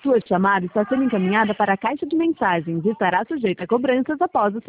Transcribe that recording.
Sua chamada está sendo encaminhada para a caixa de mensagens e estará sujeita a cobranças após o